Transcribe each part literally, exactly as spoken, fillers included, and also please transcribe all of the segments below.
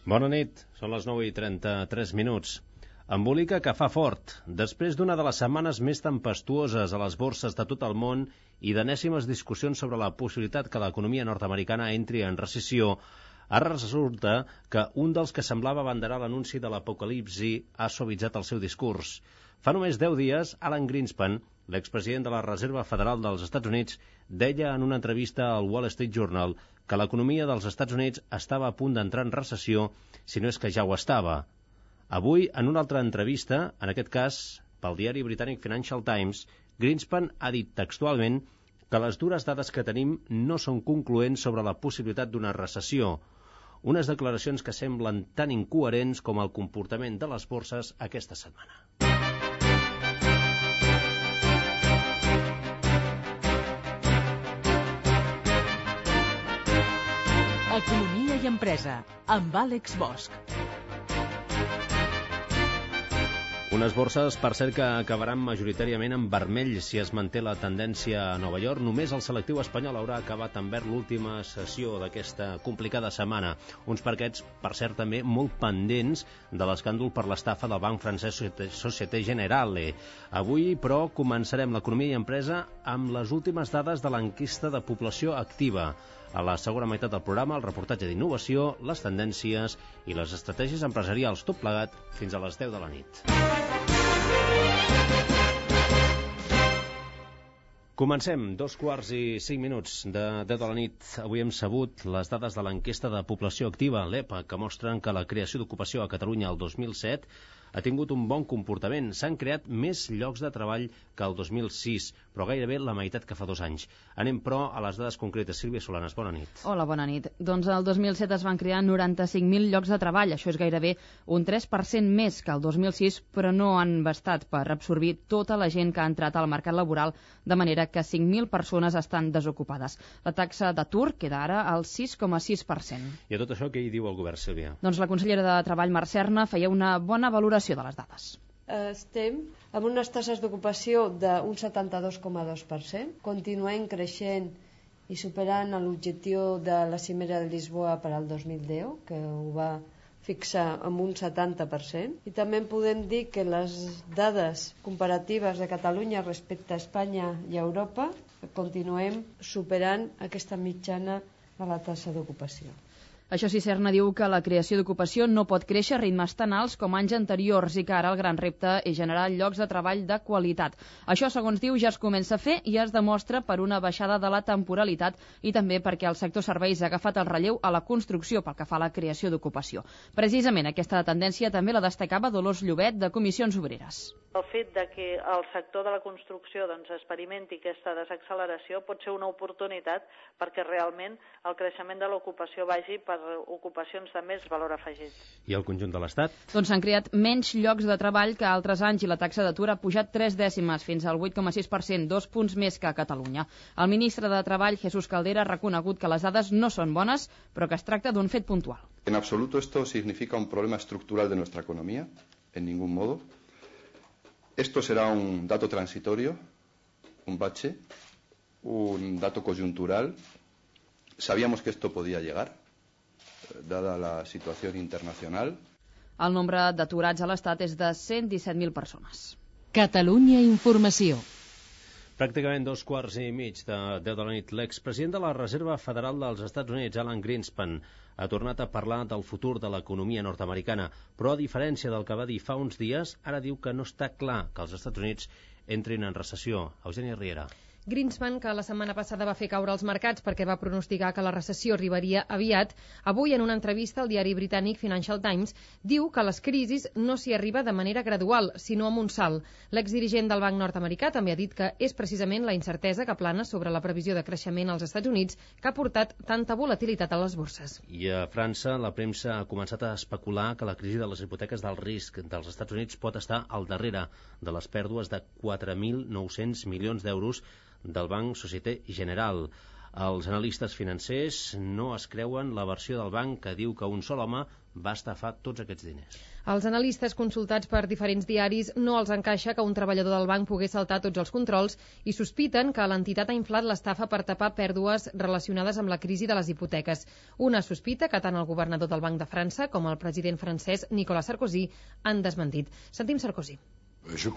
Bona nit, són les nou i trenta-tres minuts. Embolica que fa fort. Després d'una de les setmanes més tempestuoses a les borses de tot el món i d'enèsimes discussions sobre la possibilitat que l'economia nord-americana entri en recessió, ara resulta que un dels que semblava abanderar l'anunci de l'apocalipsi ha suavitzat el seu discurs. Fa només deu dies, Alan Greenspan, l'expresident de la Reserva Federal dels Estats Units, deia en una entrevista al Wall Street Journal que l'economia dels Estats Units estava a punt d'entrar en recessió, si no és que ja ho estava. Avui, en una altra entrevista, en aquest cas pel diari britànic Financial Times, Greenspan ha dit textualment que les dures dades que tenim no són concloents sobre la possibilitat d'una recessió. Unes declaracions que semblen tan incoherents com el comportament de les borses aquesta setmana. Economia i empresa, amb Àlex Bosch. Unes borses, per cert, que acabaran majoritàriament en vermell si es manté la tendència a Nova York. Només el selectiu espanyol haurà acabat en verd l'última sessió d'aquesta complicada setmana. Uns parquets, per cert, també molt pendents de l'escàndol per l'estafa del banc francès Société Générale. Avui, però, començarem l'economia i empresa amb les últimes dades de l'enquesta de població activa. A la segona meitat del programa, el reportatge d'innovació, les tendències i les estratègies empresarials, tot plegat fins a les deu de la nit. Comencem, dos quarts i cinc minuts de deu de la nit. Avui hem sabut les dades de l'enquesta de població activa, l'E P A, que mostren que la creació d'ocupació a Catalunya el dos mil set ha tingut un bon comportament. S'han creat més llocs de treball que el dos mil sis, però gairebé la meitat que fa dos anys. Anem, però, a les dades concretes. Sílvia Solanes, bona nit. Hola, bona nit. Doncs el dos mil set es van crear noranta-cinc mil llocs de treball. Això és gairebé un tres per cent més que el dos mil sis, però no han bastat per absorbir tota la gent que ha entrat al mercat laboral, de manera que cinc mil persones estan desocupades. La taxa d'atur queda ara al sis coma sis per cent. I a tot això què hi diu el govern, Sílvia? Doncs la consellera de Treball, Mar Serna, feia una bona valoració de les dades. Estem amb unes taxes d'ocupació d'un setanta-dos coma dos per cent. Continuem creixent i superant l'objectiu de la Cimera de Lisboa per al dos mil deu, que ho va fixar amb un setanta per cent. I també podem dir que les dades comparatives de Catalunya respecte a Espanya i a Europa continuem superant aquesta mitjana de la taxa d'ocupació. Això sí, Serna diu que la creació d'ocupació no pot créixer a ritmes tan alts com anys anteriors i que ara el gran repte és generar llocs de treball de qualitat. Això, segons diu, ja es comença a fer i es demostra per una baixada de la temporalitat i també perquè el sector serveis ha agafat el relleu a la construcció pel que fa a la creació d'ocupació. Precisament aquesta tendència també la destacava Dolors Llobet, de Comissions Obreres. El fet de que el sector de la construcció doncs, experimenti aquesta desacceleració pot ser una oportunitat perquè realment el creixement de l'ocupació vagi per ocupacions de més valor afegit. I el conjunt de l'Estat? Doncs s'han creat menys llocs de treball que altres anys i la taxa d'atur ha pujat tres dècimes fins al vuit coma sis per cent, dos punts més que a Catalunya. El ministre de Treball, Jesús Caldera, ha reconegut que les dades no són bones, però que es tracta d'un fet puntual. En absoluto esto significa un problema estructural de nuestra economía, en ningún modo. Esto será un dato transitorio, un bache, un dato coyuntural. Sabíamos que esto podía llegar, dada la situación internacional. El nombre d'aturats a l'Estat és de cent disset mil persones. Catalunya Informació. Pràcticament dos quarts i mig de deu de la nit. L'expresident de la Reserva Federal dels Estats Units, Alan Greenspan, ha tornat a parlar del futur de l'economia nord-americana, però a diferència del que va dir fa uns dies, ara diu que no està clar que els Estats Units entrin en recessió. Eugènia Riera. Greenspan, que la setmana passada va fer caure els mercats perquè va pronosticar que la recessió arribaria aviat, avui en una entrevista al diari britànic Financial Times diu que a les crisis no s'hi arriba de manera gradual, sinó amb un salt. L'exdirigent del banc nord-americà també ha dit que és precisament la incertesa que plana sobre la previsió de creixement als Estats Units que ha portat tanta volatilitat a les borses. I a França, la premsa ha començat a especular que la crisi de les hipoteques del risc dels Estats Units pot estar al darrere de les pèrdues de quatre mil nou-cents milions d'euros del banc Société Générale. Els analistes financers no es creuen la versió del banc que diu que un sol home va estafar tots aquests diners. Els analistes consultats per diferents diaris no els encaixa que un treballador del banc pogués saltar tots els controls i sospiten que l'entitat ha inflat l'estafa per tapar pèrdues relacionades amb la crisi de les hipoteques. Una sospita que tant el governador del Banc de França com el president francès Nicolas Sarkozy han desmentit. Sentim Sarkozy. Jo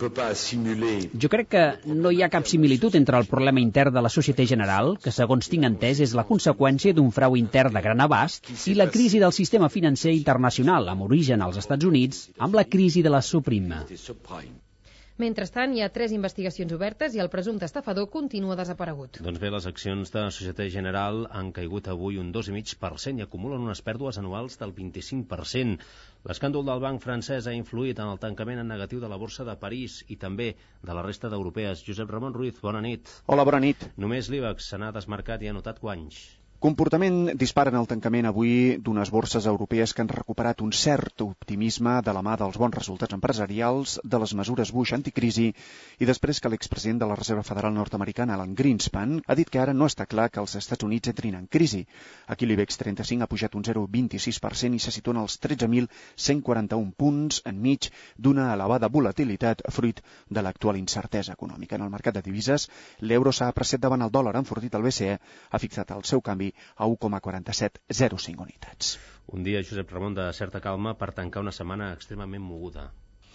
crec que no hi ha cap similitud entre el problema intern de la Société Générale, que segons tinc entès és la conseqüència d'un frau intern de gran abast, i la crisi del sistema financer internacional, amb origen als Estats Units, amb la crisi de la subprime. Mentrestant, hi ha tres investigacions obertes i el presumpte estafador continua desaparegut. Doncs bé, les accions de Société Générale han caigut avui un dos coma cinc per cent i acumulen unes pèrdues anuals del vint-i-cinc per cent. L'escàndol del banc francès ha influït en el tancament en negatiu de la borsa de París i també de la resta d'europees. Josep Ramon Ruiz, bona nit. Hola, bona nit. Només l'IBEX se n'ha desmarcat i ha notat guanys. Comportament dispara en el tancament avui d'unes borses europees que han recuperat un cert optimisme de la mà dels bons resultats empresarials, de les mesures Bush anticrisi i després que l'expresident de la Reserva Federal nord-americana, Alan Greenspan, ha dit que ara no està clar que els Estats Units entrin en crisi. Aquí l'IBEX trenta-cinc ha pujat un zero coma vint-i-sis per cent i se situa als tretze mil cent quaranta-un punts enmig d'una elevada volatilitat fruit de l'actual incertesa econòmica. En el mercat de divises, l'euro s'ha apreciat davant el dòlar enfortit el B C E, ha fixat el seu canvi a u coma quatre set zero cinc unitats. Un dia, Josep Ramon, de certa calma per tancar una setmana extremament moguda.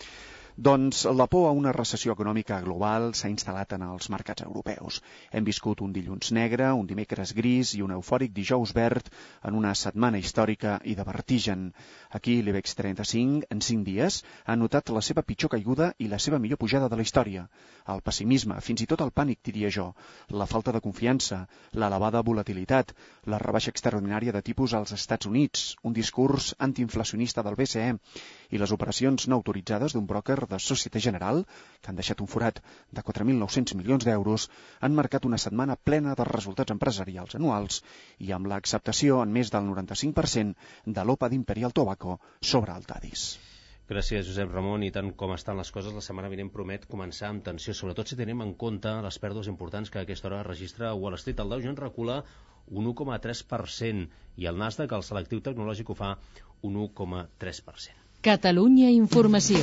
Doncs la por a una recessió econòmica global s'ha instal·lat en els mercats europeus. Hem viscut un dilluns negre, un dimecres gris i un eufòric dijous verd en una setmana històrica i de vertigen. Aquí l'IBEX trenta-cinc, en cinc dies, ha notat la seva pitjor caiguda i la seva millor pujada de la història. El pessimisme, fins i tot el pànic, diria jo, la falta de confiança, l'elevada volatilitat, la rebaixa extraordinària de tipus als Estats Units, un discurs antiinflacionista del B C E i les operacions no autoritzades d'un broker de Société Générale, que han deixat un forat de quatre mil nou-cents milions d'euros, han marcat una setmana plena de resultats empresarials anuals i amb l'acceptació en més del noranta-cinc per cent de l'O P A d'Imperial Tobacco sobre el Tadis. Gràcies, Josep Ramon. I tant com estan les coses, la setmana vinent promet començar amb tensió, sobretot si tenim en compte les pèrdues importants que a aquesta hora registra Wall Street. El Dow Jones recula un u coma tres per cent i el Nasdaq, el selectiu tecnològic, ho fa un u coma tres per cent. Catalunya Informació.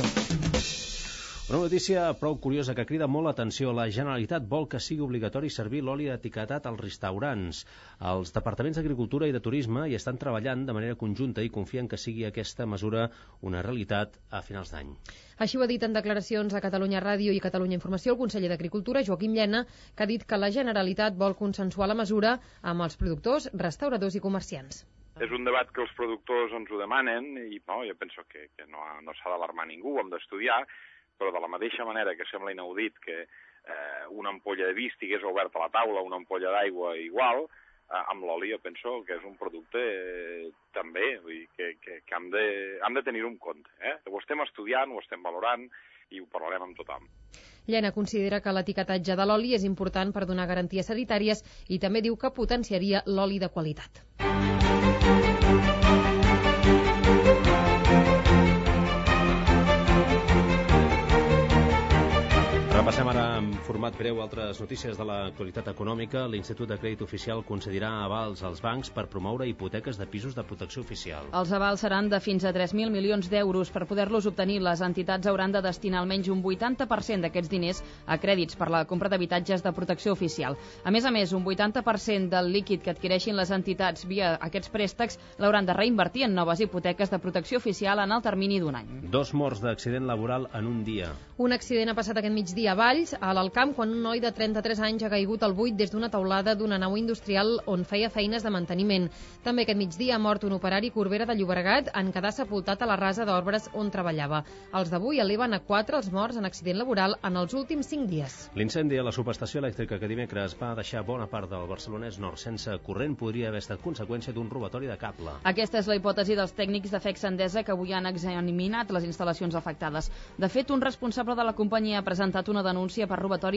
Una notícia prou curiosa que crida molt l'atenció. La Generalitat vol que sigui obligatori servir l'oli etiquetat als restaurants. Els departaments d'Agricultura i de Turisme hi estan treballant de manera conjunta i confien que sigui aquesta mesura una realitat a finals d'any. Així ho ha dit en declaracions a Catalunya Ràdio i Catalunya Informació el conseller d'Agricultura, Joaquim Llena, que ha dit que la Generalitat vol consensuar la mesura amb els productors, restauradors i comerciants. És un debat que els productors ens ho demanen i no, jo penso que, que no, no s'ha d'alarmar ningú, ho hem d'estudiar, però de la mateixa manera que sembla inaudit que eh, una ampolla de vi estigués oberta a la taula, una ampolla d'aigua igual, eh, amb l'oli jo penso que és un producte eh, també, vull dir, que, que, que hem de, hem de tenir-ho en compte. Eh? Ho estem estudiant, ho estem valorant i ho parlarem amb tothom. Llena considera que l'etiquetatge de l'oli és important per donar garanties sanitàries i també diu que potenciaria l'oli de qualitat. Repassem ara en format breu altres notícies de l'actualitat econòmica. L'Institut de Crèdit Oficial concedirà avals als bancs per promoure hipoteques de pisos de protecció oficial. Els avals seran de fins a tres mil milions d'euros. Per poder-los obtenir, les entitats hauran de destinar almenys un vuitanta per cent d'aquests diners a crèdits per la compra d'habitatges de protecció oficial. A més a més, un vuitanta per cent del líquid que adquireixin les entitats via aquests préstecs l'hauran de reinvertir en noves hipoteques de protecció oficial en el termini d'un any. Dos morts d'accident laboral en un dia. Un accident ha passat aquest migdia a Valls, a l'Alcamp, quan un noi de trenta-tres anys ha caigut al buit des d'una teulada d'una nau industrial on feia feines de manteniment. També aquest migdia ha mort un operari Corbera de Llobregat en quedar sepultat a la rasa d'Obres on treballava. Els d'avui eleven a quatre els morts en accident laboral en els últims cinc dies. L'incendi a la subestació elèctrica que dimecres va deixar bona part del Barcelonès Nord sense corrent podria haver estat conseqüència d'un robatori de cable. Aquesta és la hipòtesi dels tècnics de Fex Endesa que avui han examinat les instal·lacions afectades. De fet, un responsable de la companyia ha presentat una denúncia per robatori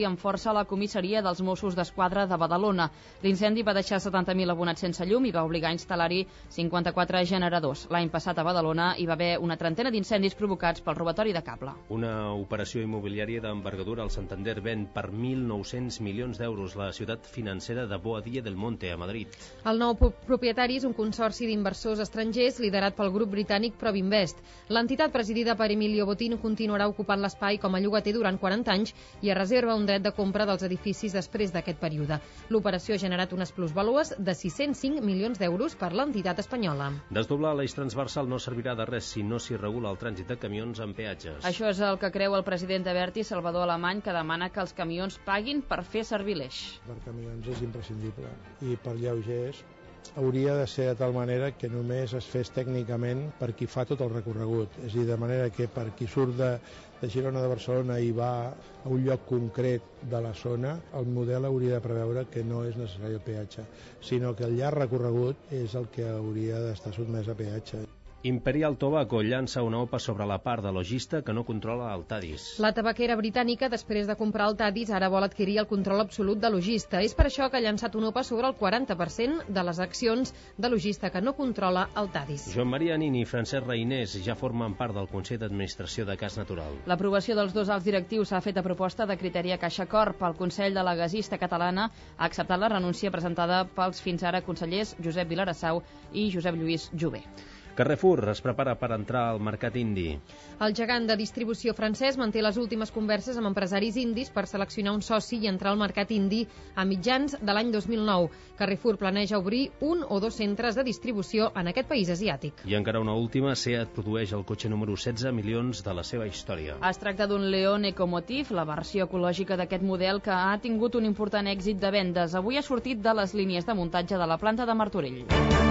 incendi amb força a la comissaria dels Mossos d'Esquadra de Badalona. L'incendi va deixar setanta mil abonats sense llum i va obligar a instal·lar-hi cinquanta-quatre generadors. L'any passat a Badalona hi va haver una trentena d'incendis provocats pel robatori de cable. Una operació immobiliària d'envergadura al Santander ven per mil nou-cents milions d'euros la ciutat financera de Boadilla del Monte, a Madrid. El nou propietari és un consorci d'inversors estrangers liderat pel grup britànic Provinvest. L'entitat presidida per Emilio Botín continuarà ocupant l'espai com a llogater durant quaranta anys i es reserva un dret de compra dels edificis després d'aquest període. L'operació ha generat unes plusvàlues de sis-cents cinc milions d'euros per l'entitat espanyola. Desdoblar l'eix transversal no servirà de res si no s'hi regula el trànsit de camions amb peatges. Això és el que creu el president d'Abertis, Salvador Alemany, que demana que els camions paguin per fer servir l'eix. Per camions és imprescindible i per lleugers hauria de ser de tal manera que només es fes tècnicament per qui fa tot el recorregut. És a dir, de manera que per qui surt de, de Girona de Barcelona i va a un lloc concret de la zona, el model hauria de preveure que no és necessari el peatge, sinó que el llarg recorregut és el que hauria d'estar sotmès a peatge. Imperial Tobacco llança una O P A sobre la part de logista que no controla el Tadis. La tabaquera britànica, després de comprar el Tadis, ara vol adquirir el control absolut de Logista. És per això que ha llançat una O P A sobre el quaranta per cent de les accions de Logista que no controla el Tadis. Joan Maria Nini i Francesc Reinés ja formen part del Consell d'Administració de Cas Natural. L'aprovació dels dos alts directius s'ha fet a proposta de criteri a Caixa Corp. El Consell de la Gasista Catalana ha acceptat la renúncia presentada pels fins ara consellers Josep Vilarassau i Josep Lluís Jové. Carrefour es prepara per entrar al mercat indi. El gegant de distribució francès manté les últimes converses amb empresaris indis per seleccionar un soci i entrar al mercat indi a mitjans de l'any dos mil nou. Carrefour planeja obrir un o dos centres de distribució en aquest país asiàtic. I encara una última, SEAT produeix el cotxe número setze milions de la seva història. Es tracta d'un León Ecomotive, la versió ecològica d'aquest model que ha tingut un important èxit de vendes. Avui ha sortit de les línies de muntatge de la planta de Martorell.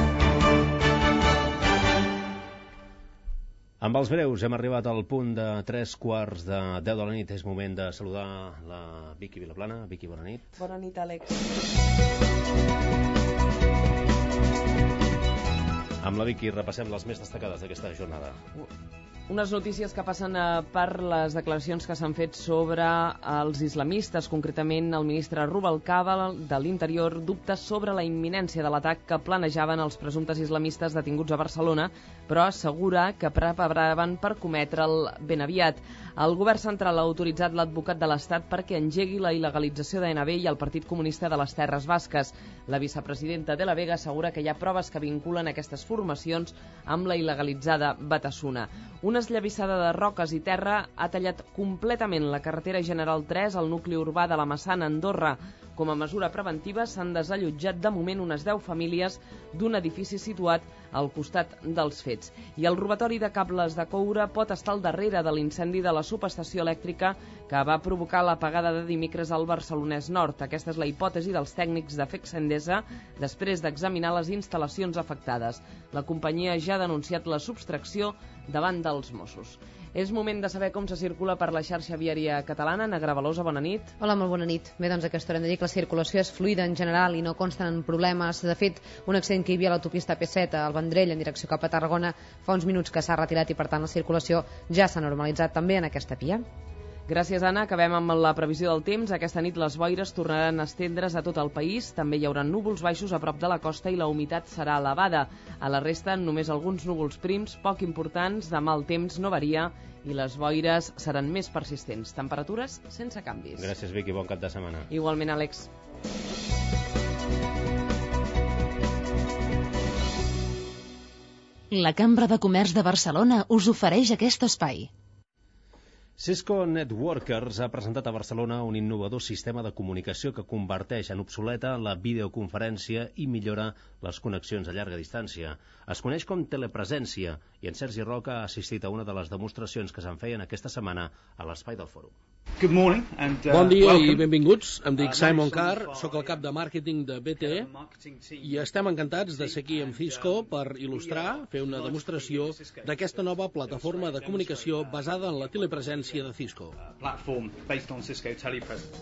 Amb els breus hem arribat al punt de tres quarts de deu de la nit. És moment de saludar la Vicky Vilaplana. Vicky, bona nit. Bona nit, Àlex. Amb la Vicky repassem les més destacades d'aquesta jornada. Unes notícies que passen per les declaracions que s'han fet sobre els islamistes. Concretament, el ministre Rubalcaba de l'Interior dubta sobre la imminència de l'atac que planejaven els presumptes islamistes detinguts a Barcelona, però assegura que preparaven per cometre'l ben aviat. El govern central ha autoritzat l'advocat de l'Estat perquè engegui la il·legalització d'A N B i el Partit Comunista de les Terres Basques. La vicepresidenta de la Vega assegura que hi ha proves que vinculen aquestes formacions amb la il·legalitzada Batasuna. Una esllavissada de roques i terra ha tallat completament la carretera General tres al nucli urbà de la Massana, Andorra. Com a mesura preventiva s'han desallotjat de moment unes deu famílies d'un edifici situat al costat dels fets. I el robatori de cables de coure pot estar al darrere de l'incendi de la subestació elèctrica que va provocar l'apagada de dimecres al Barcelonès Nord. Aquesta és la hipòtesi dels tècnics de Fexendesa després d'examinar les instal·lacions afectades. La companyia ja ha denunciat la subtracció davant dels Mossos. És moment de saber com se circula per la xarxa viària catalana. Ana Gravalosa, bona nit. Hola, molt bona nit. Bé, doncs aquesta hora hem de dir que la circulació és fluida en general i no consten problemes. De fet, un accident que hi havia a l'autopista P set al Vendrell en direcció cap a Tarragona fa uns minuts que s'ha retirat i per tant la circulació ja s'ha normalitzat també en aquesta via. Gràcies, Anna. Acabem amb la previsió del temps. Aquesta nit les boires tornaran a estendre's a tot el país. També hi haurà núvols baixos a prop de la costa i la humitat serà elevada. A la resta, només alguns núvols prims, poc importants. Demà el temps no varia i les boires seran més persistents. Temperatures sense canvis. Gràcies, Vicky. Bon cap de setmana. Igualment, Àlex. La Cambra de Comerç de Barcelona us ofereix aquest espai. Cisco Networkers ha presentat a Barcelona un innovador sistema de comunicació que converteix en obsoleta la videoconferència i millora les connexions a llarga distància. Es coneix com telepresència i en Sergi Roca ha assistit a una de les demostracions que se'n feien aquesta setmana a l'espai del fòrum. Good morning and, uh, bon dia welcome. I benvinguts. Em dic Simon Carr, sóc el cap de màrqueting de B T E i estem encantats de ser aquí amb Cisco per il·lustrar, fer una demostració d'aquesta nova plataforma de comunicació basada en la telepresència de Cisco. Platform based on Cisco Telepresence.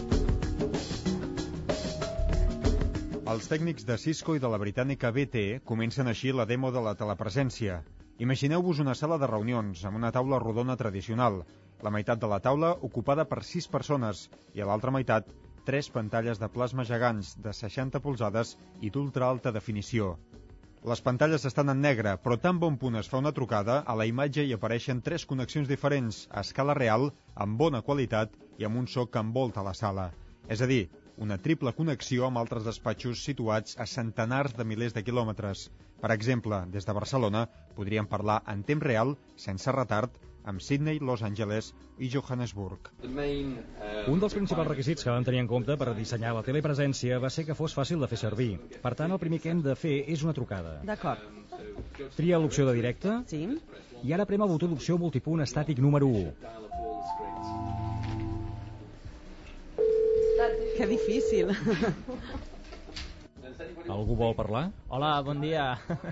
Els tècnics de Cisco i de la britànica B T E comencen així la demo de la telepresència. Imagineu-vos una sala de reunions amb una taula rodona tradicional la meitat de la taula ocupada per sis persones i a l'altra meitat tres pantalles de plasma gegants de seixanta polzades i d'ultra alta definició. Les pantalles estan en negre, però tan bon punt es fa una trucada, a la imatge hi apareixen tres connexions diferents, a escala real, amb bona qualitat i amb un so que envolta la sala. És a dir, una triple connexió amb altres despatxos situats a centenars de milers de quilòmetres. Per exemple, des de Barcelona podríem parlar en temps real, sense retard, amb Sydney, Los Angeles i Johannesburg. Un dels principals requisits que vam tenir en compte per dissenyar la telepresència va ser que fos fàcil de fer servir. Per tant, el primer que hem de fer és una trucada. D'acord. Tria l'opció de directe. Sí. I ara prema el botó d'opció multipunt estàtic número u. Que difícil. Algú vol parlar? Hola, bon dia.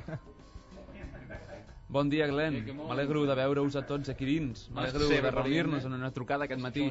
Bon dia, Glenn. M'alegro de veure-us a tots aquí dins. M'alegro de reunir-nos en una trucada aquest matí.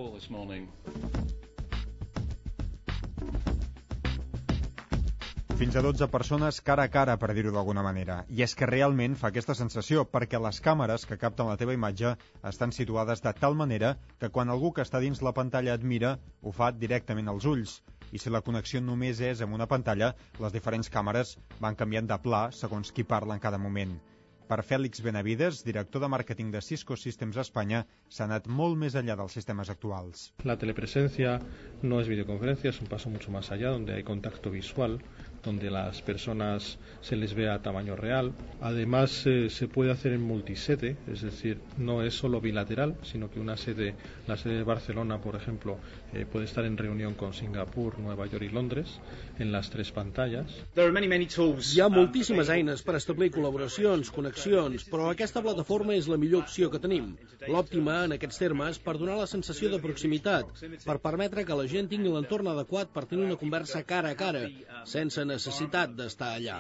Fins a dotze persones cara a cara, per dir-ho d'alguna manera. I és que realment fa aquesta sensació, perquè les càmeres que capten la teva imatge estan situades de tal manera que quan algú que està dins la pantalla et mira, ho fa directament als ulls. I si la connexió només és amb una pantalla, les diferents càmeres van canviant de pla segons qui parla en cada moment. Per Félix Benavides, director de màrqueting de Cisco Systems a Espanya, s'ha anat molt més enllà dels sistemes actuals. La telepresencia no es videoconferencia, es un paso mucho más allá, donde hay contacto visual, donde las personas se les ve a tamaño real. Además, eh, se puede hacer en multisede, es decir, no es solo bilateral, sino que una sede, la sede de Barcelona, por ejemplo, eh, puede estar en reunión con Singapur, Nueva York y Londres, en las tres pantallas. Hi ha moltíssimes eines per establir col·laboracions, connexions, però aquesta plataforma és la millor opció que tenim. L'òptima, en aquests termes, per donar la sensació de proximitat, per permetre que la gent tingui l'entorn adequat per tenir una conversa cara a cara, sense necessitat d'estar allà.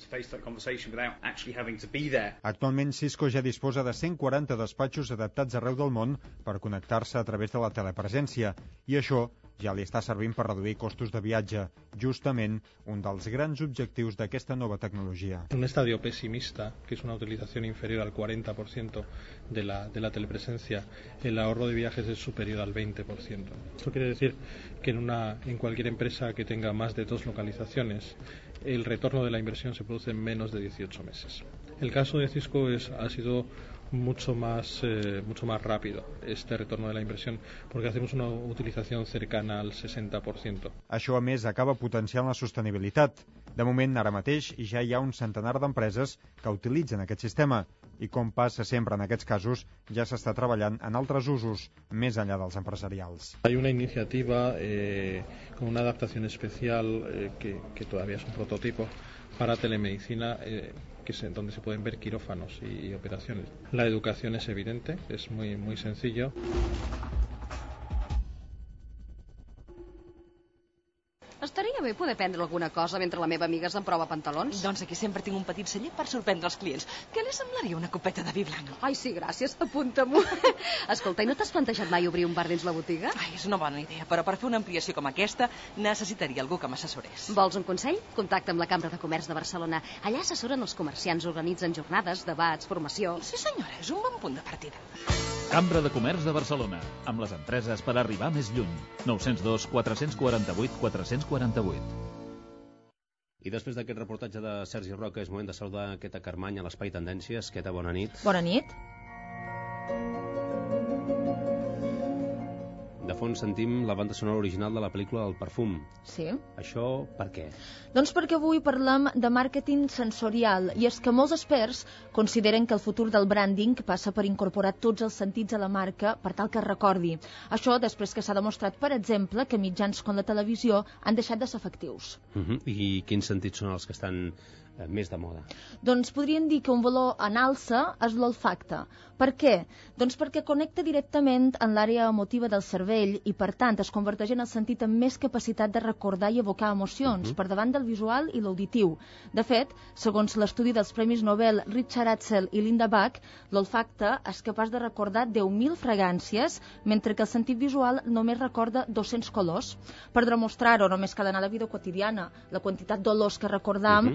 Actualment, Cisco ja disposa de cent quaranta despatxos adaptats arreu del món per connectar-se a través de la telepresència, i això ja li està servint per reduir costos de viatge, justament un dels grans objectius d'aquesta nova tecnologia. Un estadio pesimista, que es una utilización inferior al cuarenta por ciento de la, de la telepresencia, el ahorro de viajes es superior al veinte por ciento. Esto quiere decir que en, una, en cualquier empresa que tenga más de dos localizaciones, el retorno de la inversión se produce en menos de dieciocho meses. El caso de Cisco es, ha sido mucho más, eh, mucho más rápido este retorno de la inversión, porque hacemos una utilización cercana al seixanta per cent. Això, a més, acaba potenciant la sostenibilitat. De moment, ara mateix, ja hi ha un centenar d'empreses que utilitzen aquest sistema i, com passa sempre en aquests casos, ja s'està treballant en altres usos, més enllà dels empresarials. Hay una iniciativa eh, con una adaptación especial eh, que, que todavía es un prototipo para telemedicina, eh, que es donde se pueden ver quirófanos y, y operaciones. La educación es evidente, es muy, muy sencillo. Estaria bé poder prendre alguna cosa mentre la meva amiga s'emprova pantalons. Doncs aquí sempre tinc un petit celler per sorprendre els clients. Què li semblaria una copeta de vi blanc? Ai, sí, gràcies, apunta-m'ho. Escolta, i no t'has plantejat mai obrir un bar dins la botiga? Ai, és una bona idea, però per fer una ampliació com aquesta necessitaria algú que m'assessorés. Vols un consell? Contacta amb la Cambra de Comerç de Barcelona. Allà assessoren els comerciants, organitzen jornades, debats, formació... Sí, senyora, és un bon punt de partida. Cambra de Comerç de Barcelona, amb les empreses per arribar més lluny. nou zero dos, quatre quatre vuit, quatre quatre vuit. I després d'aquest reportatge de Sergi Roca és moment de saludar Queta Carmany a l'Espai Tendències. Queta, bona nit. Bona nit. De fons sentim la banda sonora original de la pel·lícula El perfum. Sí. Això per què? Doncs perquè avui parlem de màrqueting sensorial, i és que molts experts consideren que el futur del branding passa per incorporar tots els sentits a la marca per tal que es recordi. Això després que s'ha demostrat, per exemple, que mitjans com la televisió han deixat de ser efectius. Uh -huh. I quins sentits són els que estan eh, més de moda? Doncs podríem dir que un valor en alça és l'olfacte. Per què? Doncs perquè connecta directament en l'àrea emotiva del cervell i, per tant, es converteix en el sentit amb més capacitat de recordar i evocar emocions, uh-huh. per davant del visual i l'auditiu. De fet, segons l'estudi dels Premis Nobel Richard Atzel i Linda Bach, l'olfacte és capaç de recordar deu mil fragàncies, mentre que el sentit visual només recorda dos-cents colors. Per demostrar-ho, només cal anar a la vida quotidiana, la quantitat d'olors que recordam uh-huh. i que ens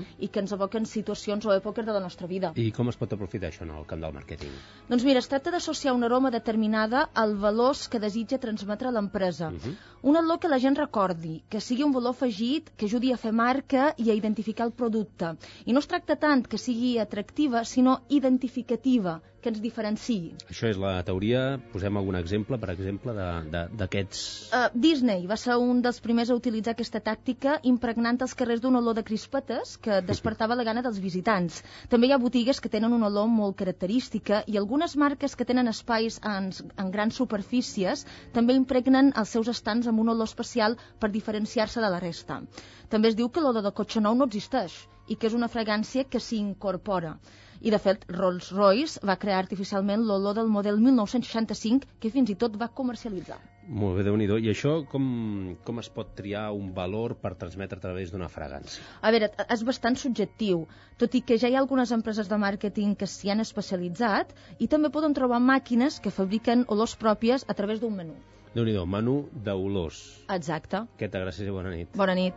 ens evoquen situacions o èpoques de la nostra vida. I com es pot aprofitar això en el camp del màrqueting? Doncs mira, es tracta d'associar una aroma determinada als valors que desitja transmetre l'empresa. Uh -huh. Un olor que la gent recordi, que sigui un valor afegit, que ajudi a fer marca i a identificar el producte. I no es tracta tant que sigui atractiva, sinó identificativa, que ens diferenciï. Això és la teoria. Posem algun exemple, per exemple, d'aquests... Uh, Disney va ser un dels primers a utilitzar aquesta tàctica, impregnant els carrers d'un olor de crispetes que despertava la gana dels visitants. També hi ha botigues que tenen una olor molt característica i algunes marques que tenen espais en, en grans superfícies també impregnen els seus estants amb un olor especial per diferenciar-se de la resta. També es diu que l'olor de cotxe nou no existeix i que és una fragància que s'hi incorpora. I, de fet, Rolls-Royce va crear artificialment l'olor del model mil nou-cents seixanta-cinc, que fins i tot va comercialitzar. Molt bé, Déu-n'hi-do. I això com, com es pot triar un valor per transmetre a través d'una fragància? A veure, és bastant subjectiu, tot i que ja hi ha algunes empreses de màrqueting que s'hi han especialitzat i també poden trobar màquines que fabriquen olors pròpies a través d'un menú. Déu-n'hi-do, menú d'olors. Exacte. Queta, gràcies i bona nit. Bona nit.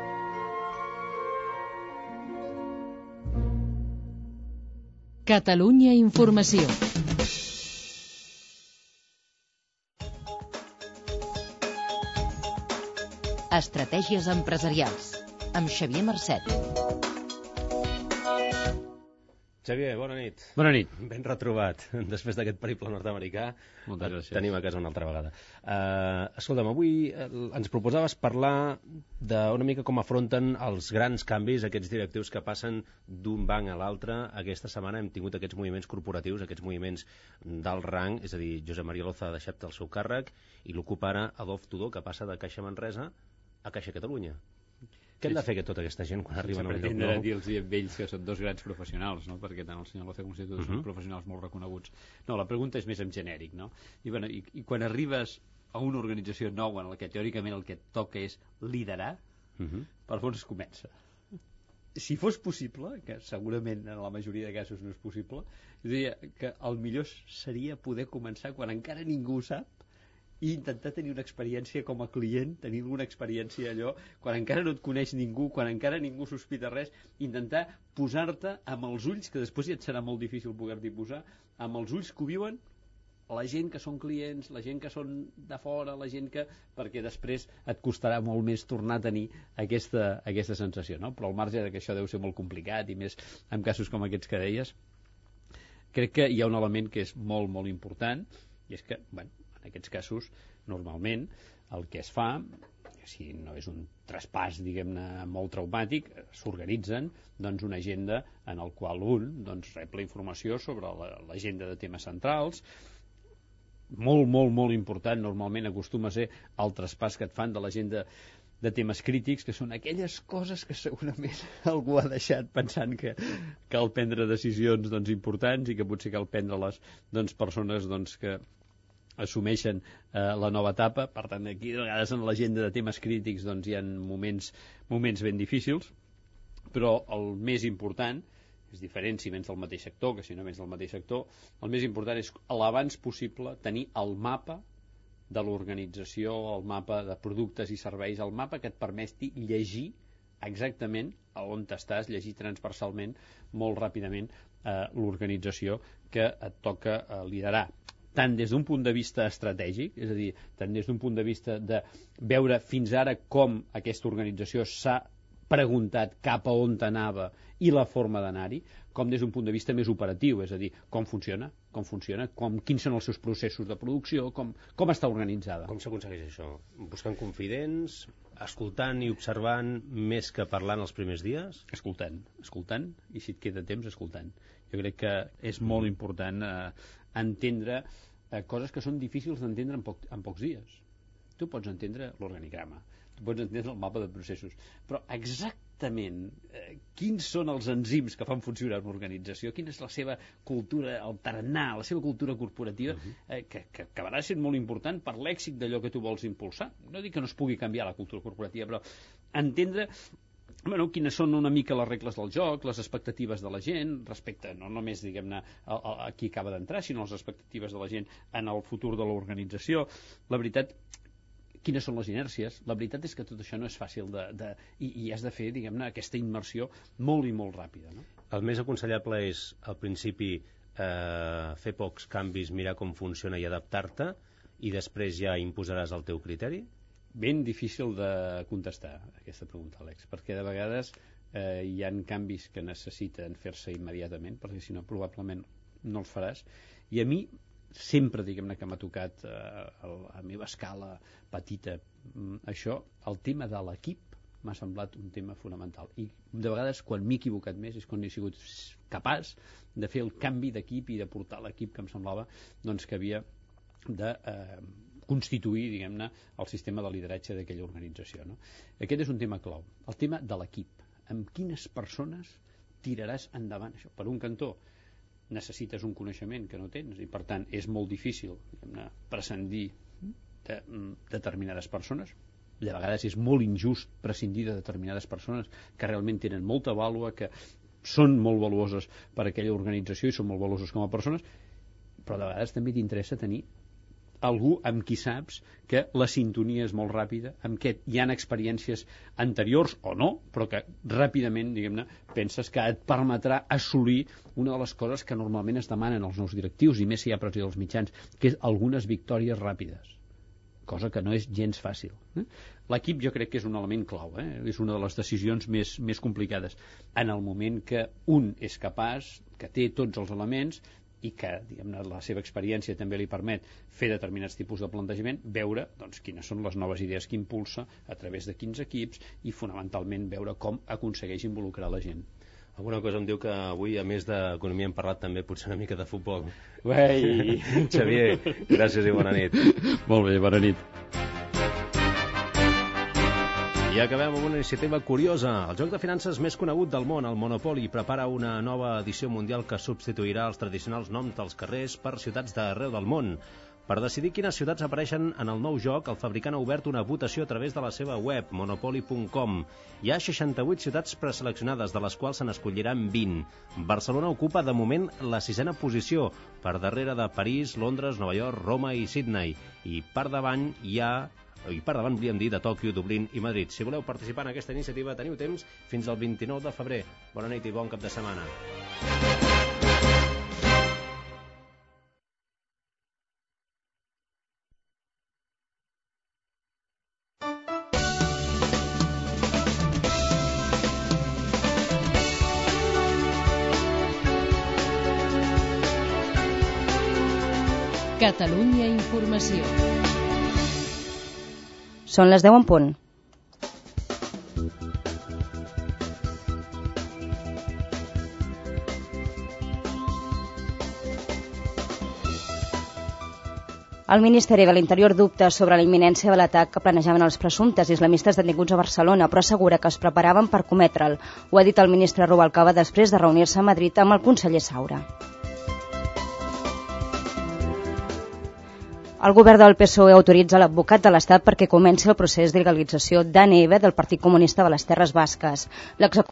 Catalunya Informació. Estratègies empresarials, amb Xavier Marcet. Xavier, bona nit. Bona nit. Ben retrobat. Després d'aquest periple nord-americà, moltes gràcies. Tenim a casa una altra vegada. Uh, escolta'm, avui ens proposaves parlar d'una mica com afronten els grans canvis, aquests directius que passen d'un banc a l'altre. Aquesta setmana hem tingut aquests moviments corporatius, aquests moviments d'alt rang, és a dir, Josep Maria Loza ha deixat el seu càrrec i l'ocupa ara Adolf Tudó, que passa de Caixa Manresa a Caixa Catalunya. Què hem de fer que tota aquesta gent quan arriben a un lloc nou? Dir-los a ells que són dos grans professionals, no? Perquè tant el senyor Loza com el senyor Tudó són professionals molt reconeguts. No, la pregunta és més en genèric, no? I, bueno, i, i quan arribes a una organització nova en la que teòricament el que et toca és liderar, uh -huh. per fons es comença. Si fos possible, que segurament en la majoria de casos no és possible, jo diria que el millor seria poder començar quan encara ningú ho sap i intentar tenir una experiència com a client, tenir alguna experiència allò, quan encara no et coneix ningú, quan encara ningú sospita res, intentar posar-te amb els ulls, que després ja et serà molt difícil poder-t'hi posar, amb els ulls que ho viuen la gent que són clients, la gent que són de fora, la gent que... perquè després et costarà molt més tornar a tenir aquesta, aquesta sensació, no? Però al marge de que això deu ser molt complicat, i més en casos com aquests que deies, crec que hi ha un element que és molt, molt important, i és que, bueno, en aquests casos, normalment, el que es fa, si no és un traspàs, diguem-ne, molt traumàtic, s'organitzen doncs, una agenda en el qual un doncs, rep la informació sobre l'agenda de temes centrals. Molt, molt, molt important, normalment acostuma a ser el traspàs que et fan de l'agenda de temes crítics, que són aquelles coses que segurament algú ha deixat pensant que cal prendre decisions doncs, importants i que potser cal prendre-les doncs, persones doncs, que assumeixen eh, la nova etapa. Per tant, aquí a vegades en l'agenda de temes crítics doncs, hi ha moments, moments ben difícils, però el més important, és diferent si vens del mateix sector que si no vens del mateix sector, el més important és l'abans possible tenir el mapa de l'organització, el mapa de productes i serveis, el mapa que et permeti llegir exactament a on estàs, llegir transversalment molt ràpidament eh, l'organització que et toca eh, liderar, tant des d'un punt de vista estratègic, és a dir, tant des d'un punt de vista de veure fins ara com aquesta organització s'ha preguntat cap a on anava i la forma d'anar-hi, com des d'un punt de vista més operatiu, és a dir, com funciona, com funciona, com, quins són els seus processos de producció, com, com està organitzada. Com s'aconsegueix això? Buscant confidents, escoltant i observant més que parlant els primers dies? Escoltant, escoltant, i si et queda temps, escoltant. Jo crec que és molt important eh, entendre eh, coses que són difícils d'entendre en, poc, en pocs dies. Tu pots entendre l'organigrama, tu pots entendre el mapa de processos, però exactament eh, quins són els enzims que fan funcionar una organització, quina és la seva cultura, el tarannà, la seva cultura corporativa, eh, que, que acabarà sent molt important per l'èxit d'allò que tu vols impulsar. No dic que no es pugui canviar la cultura corporativa, però entendre bueno, quines són una mica les regles del joc, les expectatives de la gent respecte, no només, diguem-ne, a, a, a qui acaba d'entrar, sinó les expectatives de la gent en el futur de l'organització. La veritat quines són les inèrcies. La veritat és que tot això no és fàcil de, de, i, i has de fer, diguem-ne, aquesta immersió molt i molt ràpida. No? El més aconsellable és, al principi, eh, fer pocs canvis, mirar com funciona i adaptar-te, i després ja imposaràs el teu criteri? Ben difícil de contestar aquesta pregunta, Àlex, perquè de vegades eh, hi ha canvis que necessiten fer-se immediatament, perquè si no probablement no els faràs, i a mi sempre, diguem-ne, que m'ha tocat eh, a la meva escala petita això, el tema de l'equip m'ha semblat un tema fonamental, i de vegades quan m'he equivocat més és quan he sigut capaç de fer el canvi d'equip i de portar l'equip que em semblava doncs, que havia de eh, constituir, diguem-ne, el sistema de lideratge d'aquella organització. No? Aquest és un tema clau, el tema de l'equip. Amb quines persones tiraràs endavant això? Per un cantó, necessites un coneixement que no tens i per tant és molt difícil prescindir de determinades persones. De vegades és molt injust prescindir de determinades persones que realment tenen molta vàlua, que són molt valuoses per a aquella organització i són molt valuoses com a persones, però de vegades també t'interessa tenir algú amb qui saps que la sintonia és molt ràpida, amb què hi ha experiències anteriors o no, però que ràpidament, diguem-ne, penses que et permetrà assolir una de les coses que normalment es demanen als nous directius, i més si hi ha pressió dels mitjans, que és algunes victòries ràpides, cosa que no és gens fàcil. Eh? L'equip jo crec que és un element clau, eh? És una de les decisions més, més complicades. En el moment que un és capaç, que té tots els elements, i que, diguem-ne, la seva experiència també li permet fer determinats tipus de plantejament, veure doncs, quines són les noves idees que impulsa, a través de quins equips, i fonamentalment veure com aconsegueix involucrar la gent. Alguna cosa em diu que avui, a més d'economia, hem parlat també potser una mica de futbol. Uei! Xavier, gràcies i bona nit. Molt bé, bona nit. I acabem amb una iniciativa curiosa. El joc de finances més conegut del món, el Monopoly, prepara una nova edició mundial que substituirà els tradicionals noms dels carrers per ciutats d'arreu del món. Per decidir quines ciutats apareixen en el nou joc, el fabricant ha obert una votació a través de la seva web, monopoly punt com. Hi ha seixanta-vuit ciutats preseleccionades, de les quals se n'escolliran vint. Barcelona ocupa, de moment, la sisena posició, per darrere de París, Londres, Nova York, Roma i Sydney. I per davant hi ha... i per davant volíem dir de Tòquio, Dublín i Madrid. Si voleu participar en aquesta iniciativa teniu temps fins al vint-i-nou de febrer. Bona nit i bon cap de setmana. Catalunya Informació. Són les deu en punt. El Ministeri de l'Interior dubta sobre la imminència de l'atac que planejaven els presumptes islamistes detinguts a Barcelona, però assegura que es preparaven per cometre'l. Ho ha dit el ministre Rubalcaba després de reunir-se a Madrid amb el conseller Saura. El govern del P S O E autoritza l'advocat de l'Estat perquè comenci el procés de legalització d'A N E V del Partit Comunista de les Terres Basques.